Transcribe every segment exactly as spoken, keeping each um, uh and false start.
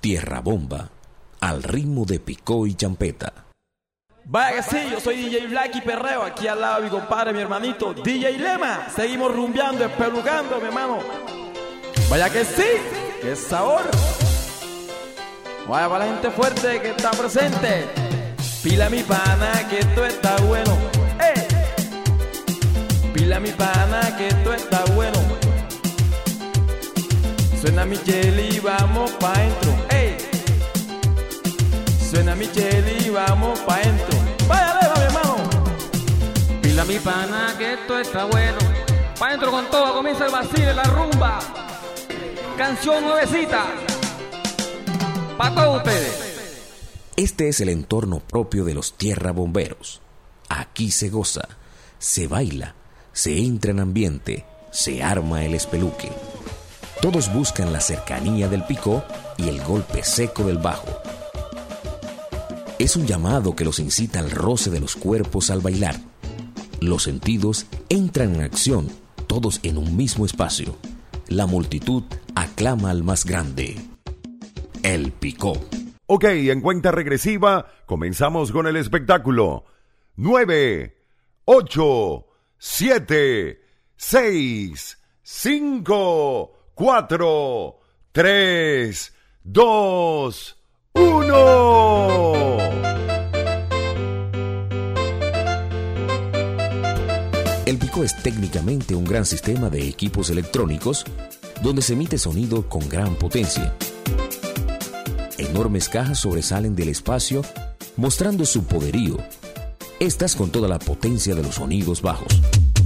Tierra Bomba, al ritmo de picó y champeta. Vaya que sí, yo soy D J Black y Perreo, aquí al lado de mi compadre, mi hermanito D J Lema. Seguimos rumbeando, espelucando, mi hermano. Vaya que sí, qué sabor. Vaya para la gente fuerte que está presente. Pila mi pana que esto está bueno. ¡Ey! Pila mi pana que esto está bueno. Suena Michelle y vamos pa' dentro. ¡Ey! Suena Michelle y vamos pa' dentro. Vaya, leva, mi hermano. Pila mi pana que esto está bueno. Pa' dentro con todo, comienza el vacile, la rumba. Canción nuevecita. Pa' todos ustedes. Este es el entorno propio de los Tierra Bomberos. Aquí se goza, se baila, se entra en ambiente, se arma el espeluque. Todos buscan la cercanía del picó y el golpe seco del bajo. Es un llamado que los incita al roce de los cuerpos al bailar. Los sentidos entran en acción, todos en un mismo espacio. La multitud aclama al más grande, el picó. Ok, en cuenta regresiva, comenzamos con el espectáculo. Nueve, ocho, siete, seis, cinco, cuatro, tres, dos, uno. El picó es técnicamente un gran sistema de equipos electrónicos donde se emite sonido con gran potencia. Enormes cajas sobresalen del espacio, mostrando su poderío. Estas con toda la potencia de los sonidos bajos.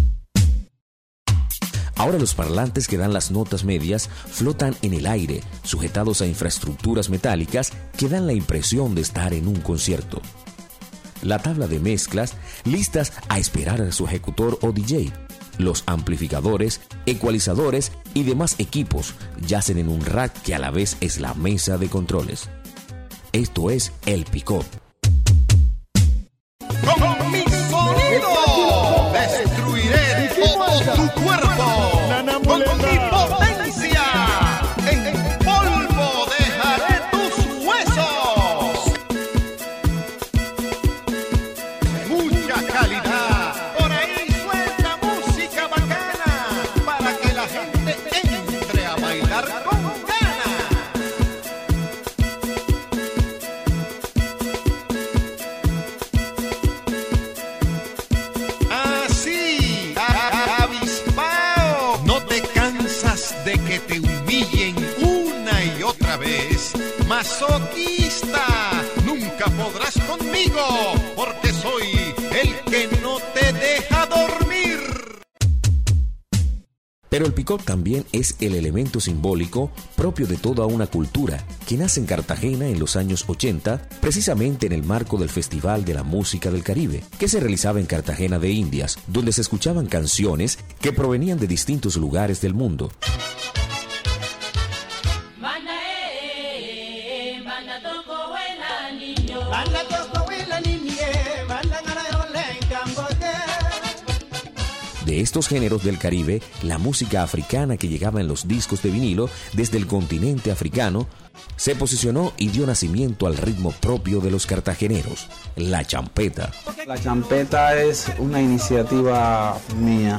Ahora los parlantes que dan las notas medias flotan en el aire, sujetados a infraestructuras metálicas que dan la impresión de estar en un concierto. La tabla de mezclas, listas a esperar a su ejecutor o D J. Los amplificadores, ecualizadores y demás equipos yacen en un rack que a la vez es la mesa de controles. Esto es el picó. Con mi sonido destruiré todo tu cuerpo. Con mi potencia en polvo dejaré tus huesos. Mucha calidad. Por ahí suelta música bacana para que la gente entre a bailar con ganas. Así, avispao, no te cansas de que te humillen una y otra vez. Masoquista, nunca podrás conmigo, porque soy el que no te deja dormir. Pero el picó también es el elemento simbólico propio de toda una cultura que nace en Cartagena en los años ochenta, precisamente en el marco del Festival de la Música del Caribe, que se realizaba en Cartagena de Indias, donde se escuchaban canciones que provenían de distintos lugares del mundo. De estos géneros del Caribe, la música africana que llegaba en los discos de vinilo desde el continente africano se posicionó y dio nacimiento al ritmo propio de los cartageneros, la champeta. La champeta es una iniciativa mía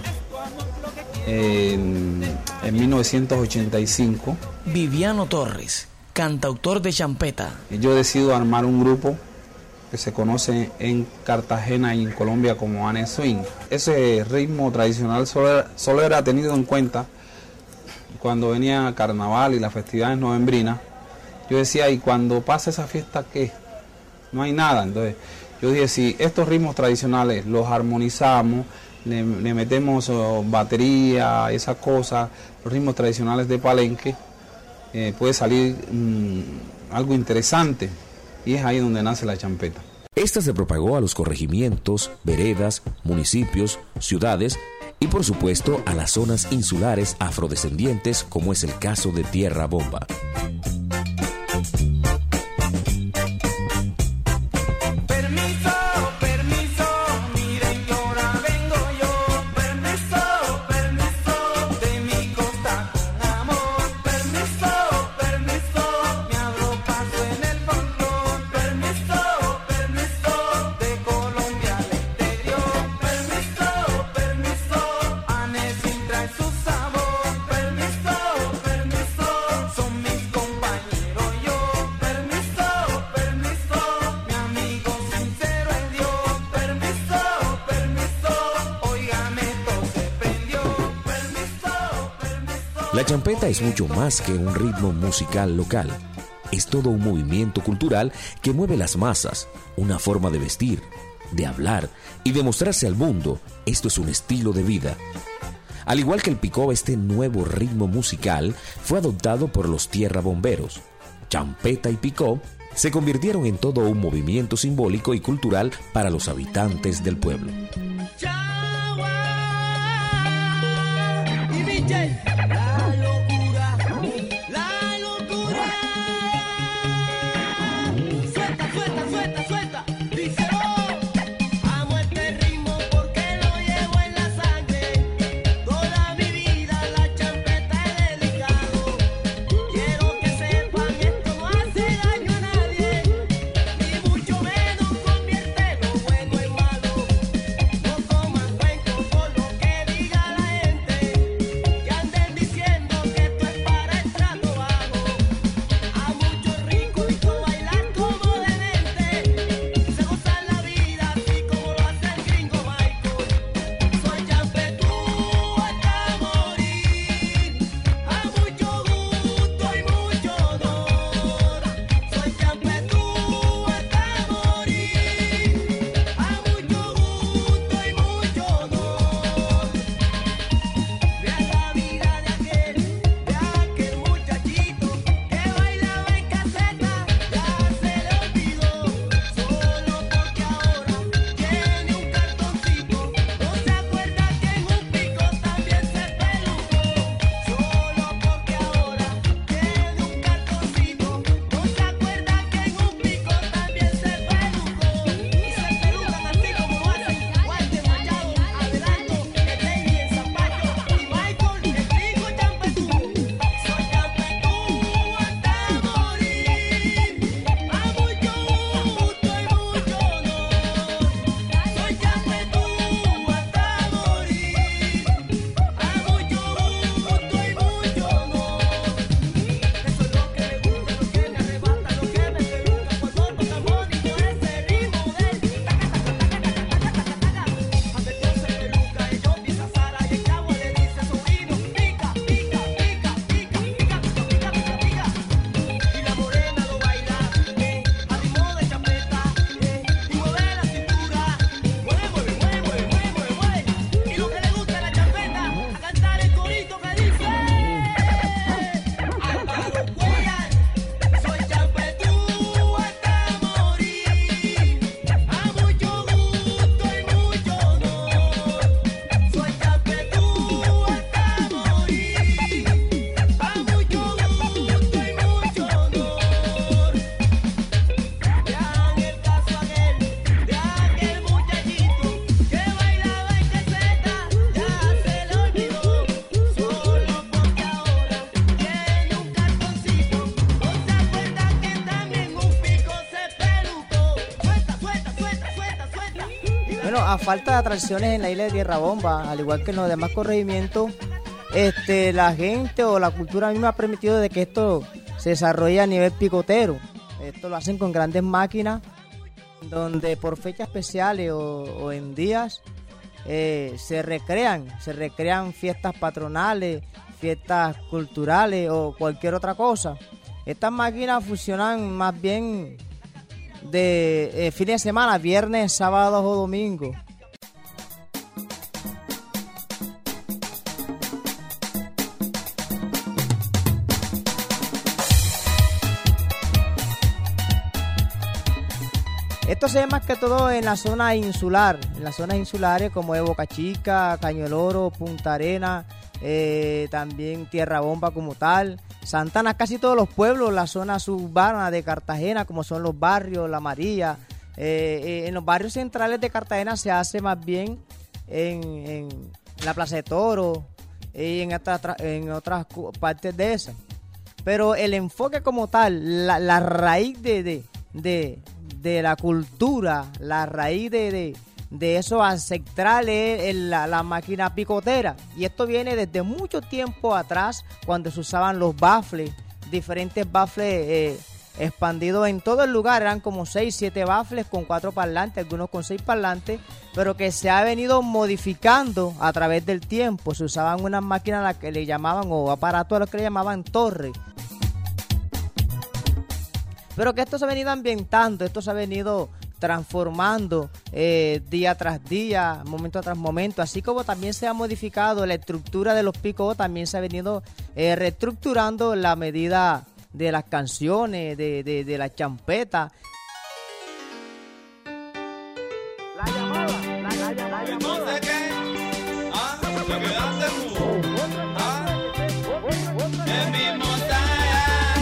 en, en mil novecientos ochenta y cinco. Viviano Torres, cantautor de champeta. Yo decido armar un grupo que se conoce en Cartagena y en Colombia como Ane Swing. Ese ritmo tradicional solo era, solo era tenido en cuenta cuando venía carnaval y las festividades novembrinas. Yo decía, ¿y cuando pasa esa fiesta qué? No hay nada. Entonces yo dije, si estos ritmos tradicionales los armonizamos, le, le metemos oh, batería, esas cosas, los ritmos tradicionales de Palenque, eh, puede salir mmm, algo interesante. Y es ahí donde nace la champeta. Esta se propagó a los corregimientos, veredas, municipios, ciudades y por supuesto a las zonas insulares afrodescendientes, como es el caso de Tierra Bomba. La champeta es mucho más que un ritmo musical local. Es todo un movimiento cultural que mueve las masas, una forma de vestir, de hablar y de mostrarse al mundo. Esto es un estilo de vida. Al igual que el picó, este nuevo ritmo musical fue adoptado por los tierrabomberos. Champeta y picó se convirtieron en todo un movimiento simbólico y cultural para los habitantes del pueblo. La locura, la locura. Suelta, suelta, suelta, suelta. Díselo. Amo este ritmo porque lo llevo en la sangre. Toda mi vida la champeta he dedicado. Quiero que sepan, esto no hace daño a nadie, ni mucho menos convierte lo bueno en malo. No toman cuento por lo que diga la gente. Anden diciendo que esto es para el trato bajo. A muchos ricos y con bailar como demente. Se gozan la vida así como lo hace el gringo Michael. Soy champetú hasta morir. A mucho gusto y mucho honor. Soy champetú hasta morir. A mucho gusto y mucho honor. Vean la vida de aquel, de aquel muchachito que bailaba en caseta, ya se le olvidó, solo porque ahora tiene un cartoncito, no se acuerda que en un pico también se pelucó, solo porque ahora tiene un cartoncito, no se acuerda que en un pico también se pelucó, y se pelucan así como lo hacen Walter Machado, Adelanto, Stanley, el Zapato y Michael, el gringo champetú. Soy champetú hasta morir, a mucho gusto y mucho honor. Soy champetú hasta morir, a mucho gusto y mucho honor. Eso es lo que me gusta, lo que me arrebata, lo que me peluca por todo tambor y por ese ritmo del taca taca taca taca taca taca. Cuando el tío se peluca, ellos empieza a Sara y el chavo le dice sobrino, pica, pica, pica, pica, pica, pica, pica, pica. Y la morena lo baila, eh, a ritmo de champeta, eh, y mueve la cintura, mueve, mueve, mueve, mueve, mueve, mueve. Y lo que le gusta a la champeta, a cantar el corito que dice Álvaro Cuellar. Soy champetú hasta morir, a mucho gusto y mucho honor. Soy champetú hasta morir, a mucho gusto y mucho honor. Vean el caso aquel, de aquel muchachito que bailaba en caseta, ya se le olvidó, solo porque ahora tiene un cartoncito, no se acuerda que también un pico se pelucó. Suelta, suelta, suelta, suelta, suelta. Bueno, a falta de atracciones en la isla de Tierra Bomba, al igual que en los demás corregimientos, este, la gente o la cultura misma ha permitido de que esto se desarrolle a nivel picotero. Esto lo hacen con grandes máquinas, donde por fechas especiales o, o en días eh, se recrean, se recrean fiestas patronales, fiestas culturales o cualquier otra cosa. Estas máquinas funcionan más bien de eh, fines de semana, viernes, sábados o domingos. Esto se ve más que todo en la zona insular, en las zonas insulares como es Boca Chica, Caño del Oro, Punta Arena, eh, también Tierra Bomba como tal, Santana, casi todos los pueblos, la zona suburbana de Cartagena como son los barrios, La María. Eh, eh, en los barrios centrales de Cartagena se hace más bien en, en la Plaza de Toros y en, otra, en otras partes de esas. Pero el enfoque como tal, la, la raíz de, de, de, de la cultura, la raíz de, de, de eso ancestral es la, la máquina picotera. Y esto viene desde mucho tiempo atrás, cuando se usaban los bafles, diferentes bafles eh, expandido en todo el lugar. Eran como seis, siete baffles con cuatro parlantes, algunos con seis parlantes, pero que se ha venido modificando a través del tiempo. Se usaban unas máquinas a las que le llamaban, o aparatos a los que le llamaban torre. Pero que esto se ha venido ambientando, esto se ha venido transformando eh, día tras día, momento tras momento, así como también se ha modificado la estructura de los picos, también se ha venido eh, reestructurando la medida de las canciones, de, de, de la champeta. La llamada, la, la, la, la llamada. ¿Qué? Ah, te quedaste mudo. Ah, en mi montaña.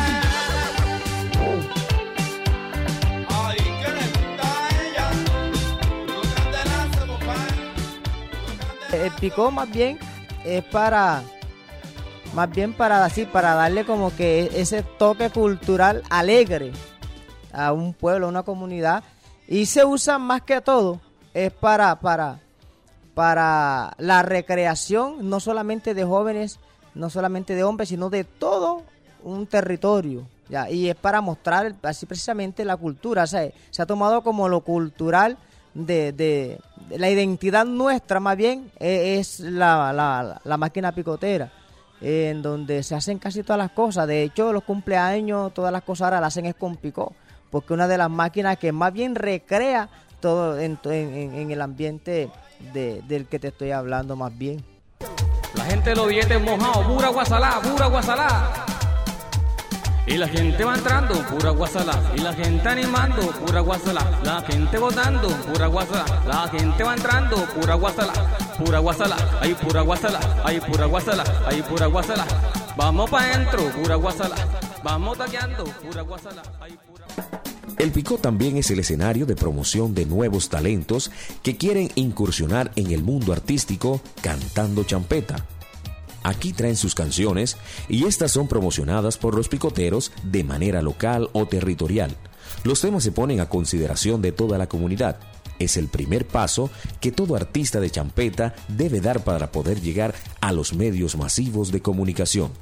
Ay, que le gusta a ella. No candelazo, compadre. El picó más bien es para... Más bien para así, para darle como que ese toque cultural alegre a un pueblo, a una comunidad. Y se usa más que todo, es para, para, para la recreación, no solamente de jóvenes, no solamente de hombres, sino de todo un territorio. ¿Ya? Y es para mostrar así precisamente la cultura. O sea, se ha tomado como lo cultural de, de, de la identidad nuestra, más bien, es, es la, la, la máquina picotera, en donde se hacen casi todas las cosas. De hecho, los cumpleaños, todas las cosas ahora las hacen es con picó, porque una de las máquinas que más bien recrea todo en, en, en el ambiente de, del que te estoy hablando más bien. La gente los billetes mojados, pura guasalá, pura guasalá. Y la gente va entrando, pura guasalá. Y la gente animando, pura guasalá. La gente votando, pura guasalá. La gente va entrando, pura guasalá. Pura guasalá, ay pura guasalá, ay pura guasalá, ay pura guasalá. Vamos pa' adentro, pura guasalá. Vamos taqueando, pura guasalá, ay pura. El picó también es el escenario de promoción de nuevos talentos que quieren incursionar en el mundo artístico cantando champeta. Aquí traen sus canciones y estas son promocionadas por los picoteros de manera local o territorial. Los temas se ponen a consideración de toda la comunidad. Es el primer paso que todo artista de champeta debe dar para poder llegar a los medios masivos de comunicación.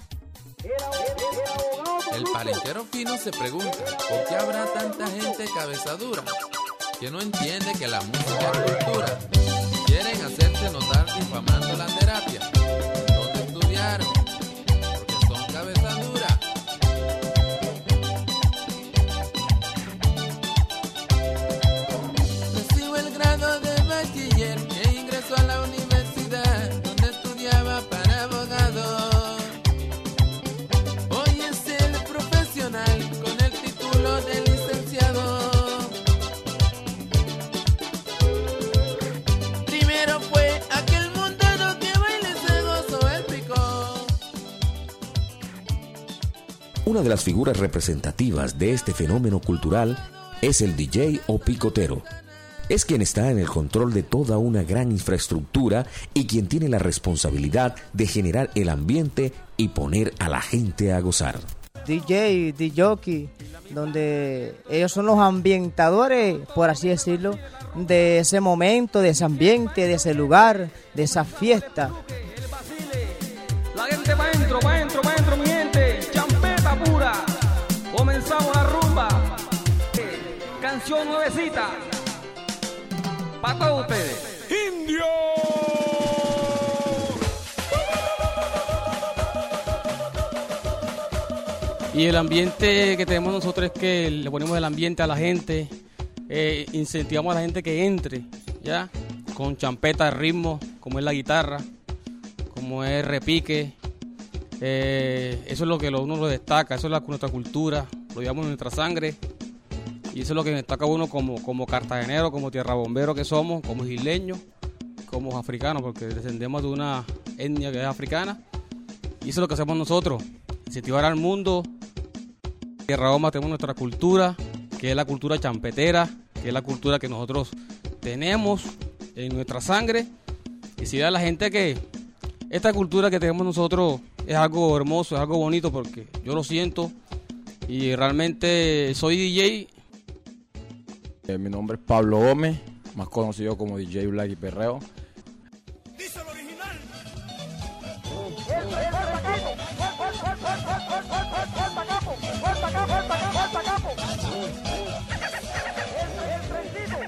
El palenquero fino se pregunta, ¿por qué habrá tanta gente cabeza dura que no entiende que la música es cultura? Quieren hacerse notar difamando la terapia. ¿Dónde estudiaron? Porque son cabeza dura. Recibo el grado de bachiller e ingreso a la universidad donde estudiaba para abogado. Hoy es el profesional con el título de licenciado. Primero fue aquel mundano que baile se gozó el picó. Una de las figuras representativas de este fenómeno cultural es el D J o picotero. Es quien está en el control de toda una gran infraestructura y quien tiene la responsabilidad de generar el ambiente y poner a la gente a gozar. D J, D J, donde ellos son los ambientadores, por así decirlo, de ese momento, de ese ambiente, de ese lugar, de esa fiesta. La gente va adentro, va adentro, va adentro, mi gente. Champeta pura. Comenzamos la rumba. Canción nuevecita. Para todos ustedes. ¡Indio! Y el ambiente que tenemos nosotros es que le ponemos el ambiente a la gente, eh, incentivamos a la gente que entre, ¿ya? Con champeta de ritmo, como es la guitarra, como es repique. Eh, eso es lo que uno lo destaca, eso es la, nuestra cultura, lo llevamos en nuestra sangre. Y eso es lo que destaca uno como, como cartagenero, como tierrabombero que somos, como isleños, como africanos, porque descendemos de una etnia que es africana. Y eso es lo que hacemos nosotros, incentivar al mundo. En Tierra Bomba tenemos nuestra cultura, que es la cultura champetera, que es la cultura que nosotros tenemos en nuestra sangre. Y si a la gente que esta cultura que tenemos nosotros es algo hermoso, es algo bonito, porque yo lo siento y realmente soy D J. Eh, mi nombre es Pablo Gómez, más conocido como D J Blacky Perreo. Dice el original. ¡Fuerza, capo! ¡Fuerza, capo! ¡Fuerza, capo! ¡Fuerza, capo!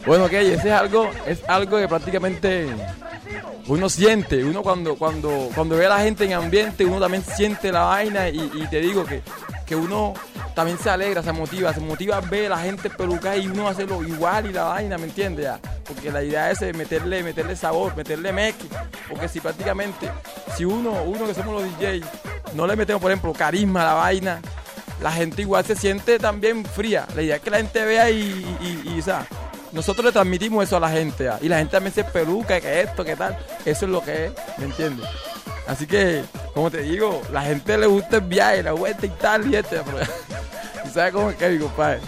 Bueno, ok, ese es algo, es algo que prácticamente uno siente, uno cuando, cuando, cuando ve a la gente en ambiente, uno también siente la vaina y, y te digo que, que uno también se alegra, se motiva, se motiva a ver a la gente pelucada y uno hacerlo igual y la vaina, ¿me entiendes? Ya? Porque la idea es meterle, meterle sabor, meterle mezcla, porque si prácticamente, si uno, uno que somos los D Js, no le metemos, por ejemplo, carisma a la vaina, la gente igual se siente también fría. La idea es que la gente vea y, y, y, y ¿sabes? Nosotros le transmitimos eso a la gente, ¿ya? Y la gente también se peluca, que esto, que tal, eso es lo que es, ¿me entiendes? Así que, como te digo, la gente le gusta el viaje, la vuelta y tal, y este, pero, ¿sabes cómo es que, mi compadre?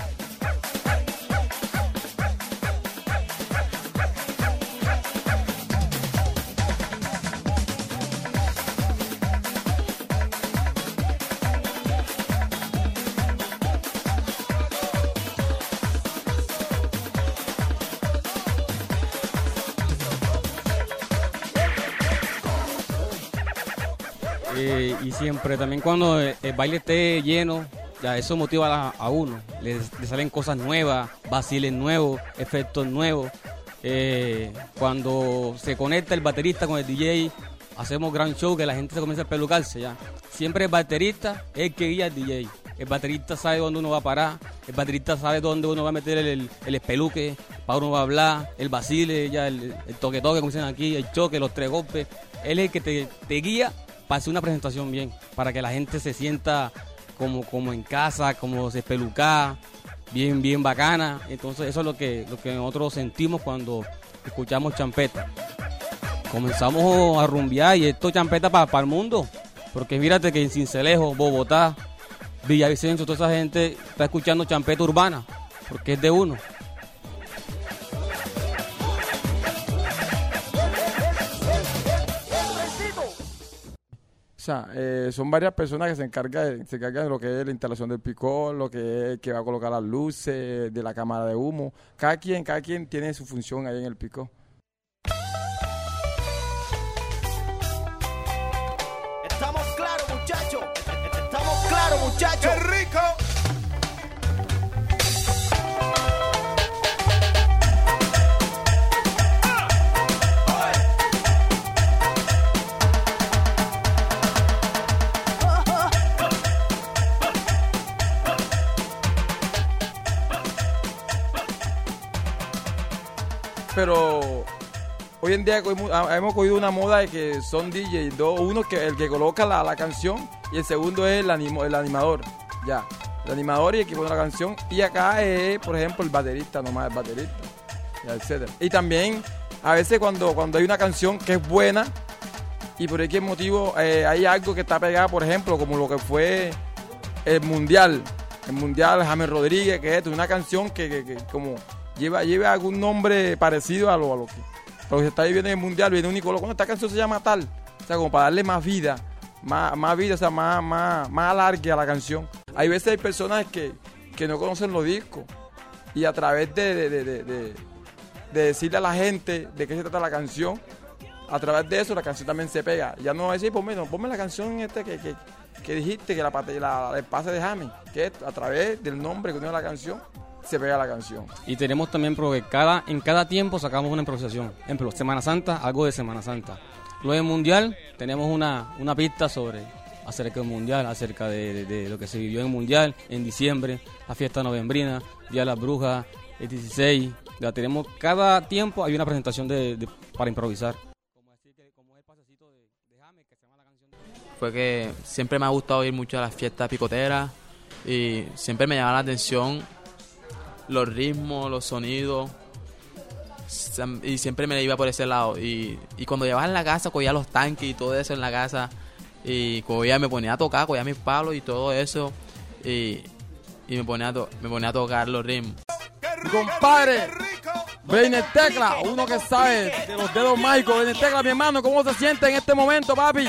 Eh, y siempre, también cuando el baile esté lleno, ya eso motiva a, a uno. Le, le salen cosas nuevas, vaciles nuevos, efectos nuevos. Eh, cuando se conecta el baterista con el D J, hacemos gran show que la gente se comienza a pelucarse ya. Siempre el baterista es el que guía al D J. El baterista sabe dónde uno va a parar, el baterista sabe dónde uno va a meter el, el, el espeluque, para uno va a hablar, el vacile, ya el, el toque-toque, como dicen aquí, el choque, los tres golpes. Él es el que te, te guía para hacer una presentación bien, para que la gente se sienta como, como en casa, como se espeluca, bien, bien bacana. Entonces eso es lo que, lo que nosotros sentimos cuando escuchamos champeta. Comenzamos a rumbear y esto es champeta para pa el mundo, porque mírate que en Cincelejo, Bogotá, Villavicencio, toda esa gente está escuchando champeta urbana, porque es de uno. O sea, eh, son varias personas que se encargan, de, se encargan de lo que es la instalación del picor, lo que es que va a colocar las luces, de la cámara de humo. Cada quien, cada quien tiene su función ahí en el picor. Estamos claros, muchachos. Estamos claros, muchachos. ¡Qué rico! Pero hoy en día hemos cogido una moda de que son D Js, dos, uno que el que coloca la, la canción y el segundo es el, animo, el animador, ya, el animador y el que pone la canción, y acá es, por ejemplo, el baterista, nomás el baterista, ya, etcétera. Y también a veces cuando, cuando hay una canción que es buena y por X motivo eh, hay algo que está pegado, por ejemplo, como lo que fue el Mundial, el Mundial James Rodríguez, que es una canción que, que, que como lleva, lleva algún nombre parecido a lo, a lo que, a lo que se está viviendo en el Mundial, viene único, cuando esta canción se llama tal, o sea, como para darle más vida, más, más vida, o sea, más, más, más alargue a la canción. Hay veces hay personas que, que no conocen los discos y a través de, de, de, de, de, de decirle a la gente de qué se trata la canción, a través de eso la canción también se pega. Ya no va a decir, ponme, no, ponme la canción esta que, que, que dijiste, que la, la, el pase de James, que es a través del nombre que tiene la canción, se pega la canción. Y tenemos también, porque cada, en cada tiempo sacamos una improvisación. Por ejemplo, Semana Santa, algo de Semana Santa. Luego del Mundial, tenemos una, una pista sobre acerca del Mundial, acerca de, de, de lo que se vivió en el Mundial, en diciembre, la fiesta novembrina, Día de las Brujas, el dieciséis. Ya tenemos, cada tiempo hay una presentación de, de, para improvisar. Fue que siempre me ha gustado ir mucho a las fiestas picoteras y siempre me llamaba la atención los ritmos, los sonidos, y siempre me iba por ese lado. Y, y cuando llevaba en la casa, cogía los tanques y todo eso en la casa, y cogía, me ponía a tocar, cogía mis palos y todo eso, y, y me, ponía a to, me ponía a tocar los ritmos. Compadre, Brainer Tecla, uno que sabe de los dedos mágicos. Brainer Tecla, mi hermano, ¿cómo se siente en este momento, papi?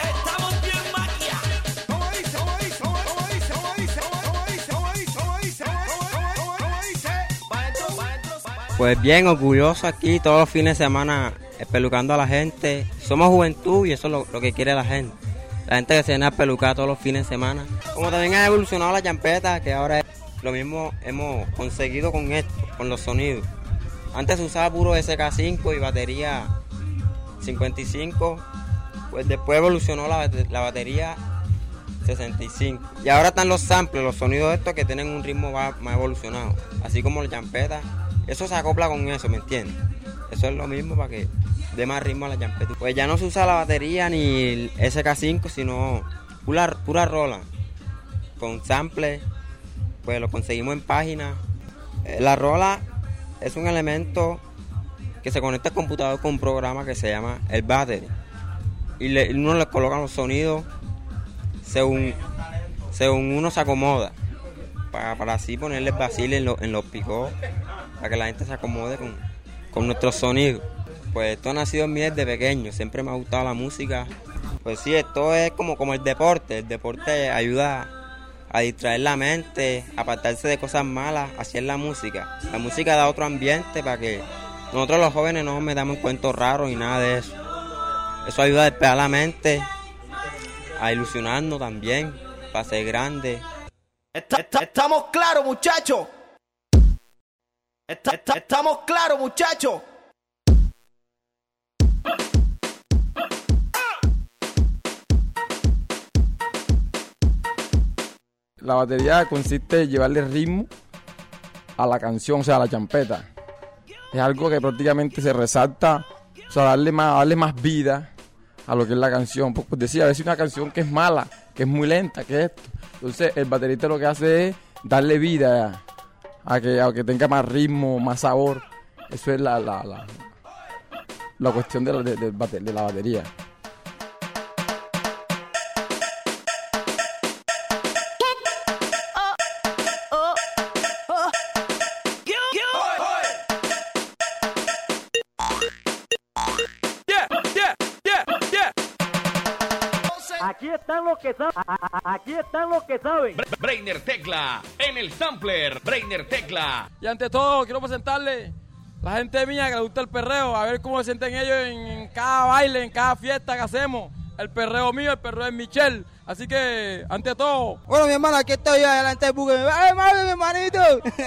Pues bien, orgulloso aquí todos los fines de semana espelucando a la gente. Somos juventud y eso es lo, lo que quiere la gente. La gente que se viene a pelucar todos los fines de semana. Como también ha evolucionado la champeta, que ahora es lo mismo hemos conseguido con esto, con los sonidos. Antes se usaba puro S K cinco y batería cincuenta y cinco, pues después evolucionó la, la batería sesenta y cinco. Y ahora están los samples, los sonidos estos que tienen un ritmo más, más evolucionado, así como la champeta. Eso se acopla con eso, ¿me entiendes? Eso es lo mismo para que dé más ritmo a la champeta. Pues ya no se usa la batería ni el S K cinco, sino pura, pura rola. Con samples, pues lo conseguimos en página. La rola es un elemento que se conecta al computador con un programa que se llama el battery. Y le, uno le coloca los sonidos según, según uno se acomoda. Para, para así ponerle vacile en, lo, en los picos, para que la gente se acomode con, con nuestros sonidos. Pues esto ha nacido en mí desde pequeño, siempre me ha gustado la música. Pues sí, esto es como, como el deporte, el deporte ayuda a distraer la mente, a apartarse de cosas malas, así es la música. La música da otro ambiente para que nosotros los jóvenes no nos metamos en cuentos raros y nada de eso. Eso ayuda a despejar la mente, a ilusionarnos también, para ser grandes. Está- está- estamos claros, muchachos. Está- está- estamos claros, muchachos. La batería consiste en llevarle ritmo a la canción, o sea, a la champeta. Es algo que prácticamente se resalta, o sea, darle más, darle más vida a lo que es la canción. Pues, pues decía, a veces una canción que es mala, que es muy lenta, que es esto. Entonces el baterista lo que hace es darle vida a que, a que tenga más ritmo, más sabor. Eso es la, la, la, la cuestión de la, de, de, de la batería. Aquí están los que saben. Aquí están los que saben. Brainer Tecla, en el sampler, Brainer Tecla. Y ante todo, quiero presentarle la gente mía que le gusta el perreo, a ver cómo se sienten ellos en, en cada baile, en cada fiesta que hacemos. El perreo mío, el perreo de Michelle. Así que, ante todo. Bueno, mi hermano, aquí estoy yo delante del buque. ¡Ay, madre, mi hermanito!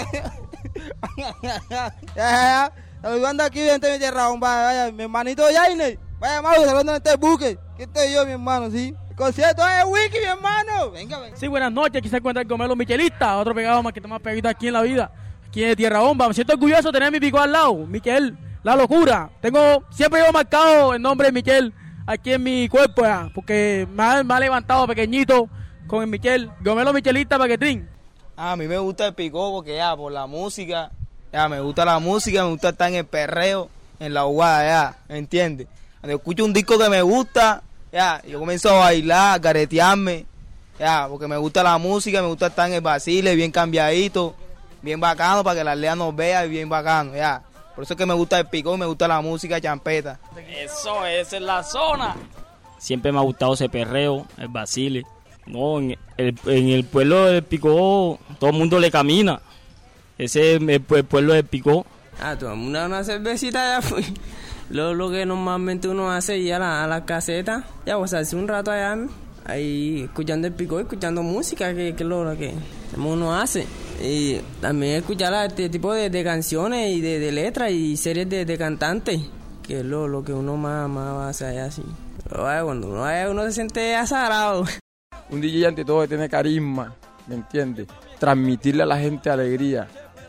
ya, ya, ya. Saludando aquí delante de mi tierra, vaya, vaya, mi hermanito Jaine. Vaya, Mauro, saludando delante del buque. Aquí estoy yo, mi hermano, sí. El concierto es Wiki, mi hermano. Venga, venga. Sí, buenas noches. Aquí se encuentra el Gomelo Michelista, otro pegado más que está más pegadito aquí en la vida. Aquí en Tierra Bomba. Me siento orgulloso de tener mi pico al lado. Miquel, la locura. Tengo, siempre llevo marcado el nombre de Miquel aquí en mi cuerpo, ya, porque me ha, me ha levantado pequeñito con el Miquel. Gomelo Michelista, paquetín. A mí me gusta el picó porque ya, por la música, ya, me gusta la música, me gusta estar en el perreo, en la jugada, ya, ¿me entiendes? Cuando escucho un disco que me gusta, ya, yo comienzo a bailar, a caretearme, ya, porque me gusta la música, me gusta estar en el vacile, bien cambiadito, bien bacano, para que la aldea nos vea, y bien bacano, ya. Por eso es que me gusta el picó, me gusta la música champeta. Eso, esa es la zona. Siempre me ha gustado ese perreo, el vacile. No, en el, en el pueblo del Picó todo el mundo le camina. Ese es el, el pueblo del Picó. Ah, tomamos una cervecita ya fue. Lo, lo que normalmente uno hace ir a la, a la caseta, ya pues hace un rato allá, ahí escuchando el Picó, escuchando música, que, que es lo que uno hace. Y también escuchar este tipo de, de canciones y de, de letras y series de, de cantantes, que es lo, lo que uno más, más hace allá así. Pero vaya, cuando uno, vaya, uno se siente azarado. Un D J ante todo tiene carisma, ¿me entiendes? Transmitirle a la gente alegría.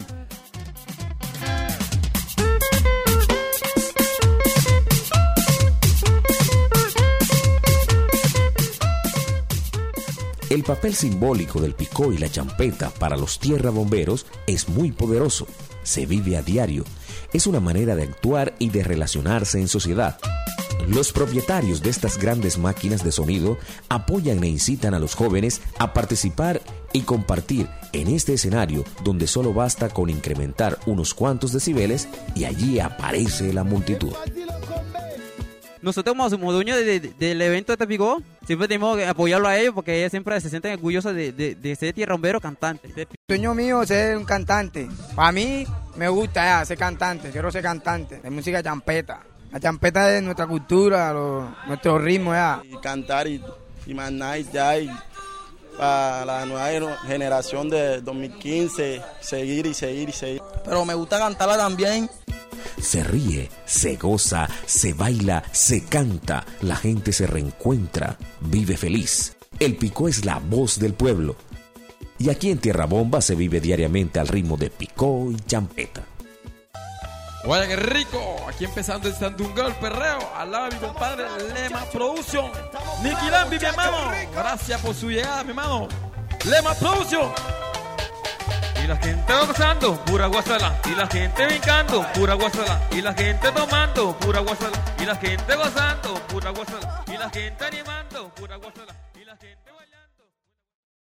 El papel simbólico del picó y la champeta para los tierrabomberos es muy poderoso. Se vive a diario. Es una manera de actuar y de relacionarse en sociedad. Los propietarios de estas grandes máquinas de sonido apoyan e incitan a los jóvenes a participar y compartir en este escenario donde solo basta con incrementar unos cuantos decibeles y allí aparece la multitud. Nosotros como, como dueños de, de, del evento de Tepicó, siempre tenemos que apoyarlo a ellos porque ellos siempre se sienten orgullosos de, de, de ser tierrombero cantante. El sueño mío es ser un cantante. Para mí me gusta ya, ser cantante, quiero ser cantante de música champeta. La champeta es nuestra cultura, lo, nuestro ritmo ya. Y cantar y, y más nice ya y para la nueva generación de dos mil quince, seguir y seguir y seguir. Pero me gusta cantarla también Se ríe, se goza, se baila, se canta, la gente se reencuentra, vive feliz. El picó es la voz del pueblo. Y aquí en Tierra Bomba se vive diariamente al ritmo de picó y champeta. Vaya que rico, aquí empezando el Sandunga, el perreo, al lado de mi compadre Lema Production. Nicky Lambi, mi hermano, gracias por su llegada, mi hermano. Lema Production. Y la gente gozando, pura guasala. Y la gente brincando, pura guasala. Y la gente tomando, pura guasala. Y la gente gozando, pura guasala. Y la gente animando, pura guasala.